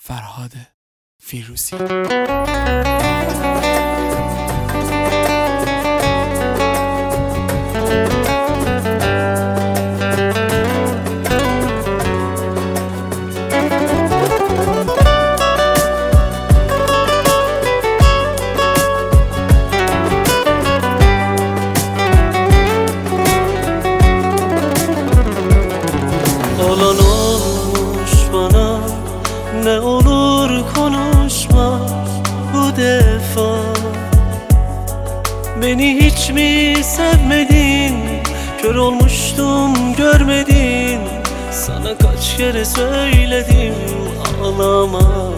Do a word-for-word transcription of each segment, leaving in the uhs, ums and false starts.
فرهاد فیروزی. Olan olmuş bana, ne olur konuşma bu defa. Beni hiç mi sevmedin? Kör olmuştum görmedin. Sana kaç kere söyledim ağlama.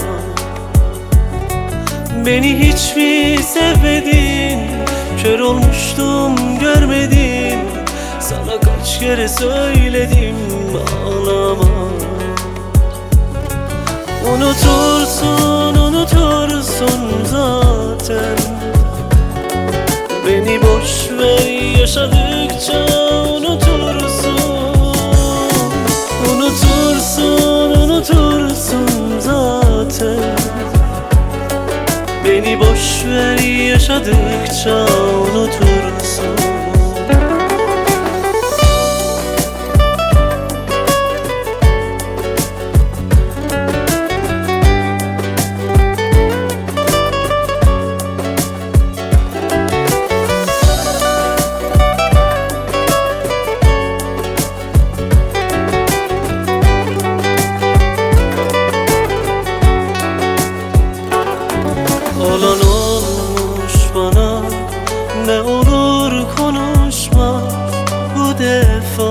Beni hiç mi sevmedin? Kör olmuştum görmedin. Sana kaç kere söyledim ağlama. Unutursun, unutursun zaten. Beni boş ver, yaşadıkça unutursun. Unutursun, unutursun zaten. Beni boş ver, yaşadıkça unutursun. Olan olmuş bana, ne olur konuşma bu defa.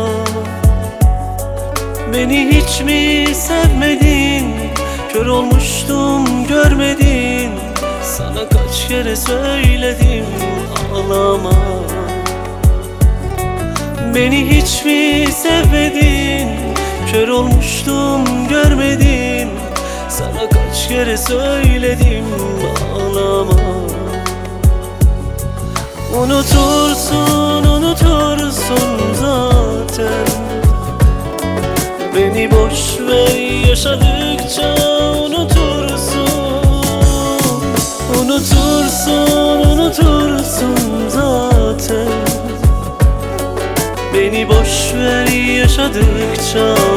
Beni hiç mi sevmedin? Kör olmuştum görmedin. Sana kaç kere söyledim ağlama. Beni hiç mi sevmedin? Kör olmuştum görmedin. Sana kaç kere söyledim ağlama. Unutursun, unutursun zaten. Beni boş ver, yaşadıkça unutursun. Unutursun, unutursun zaten. Beni boş ver, yaşadıkça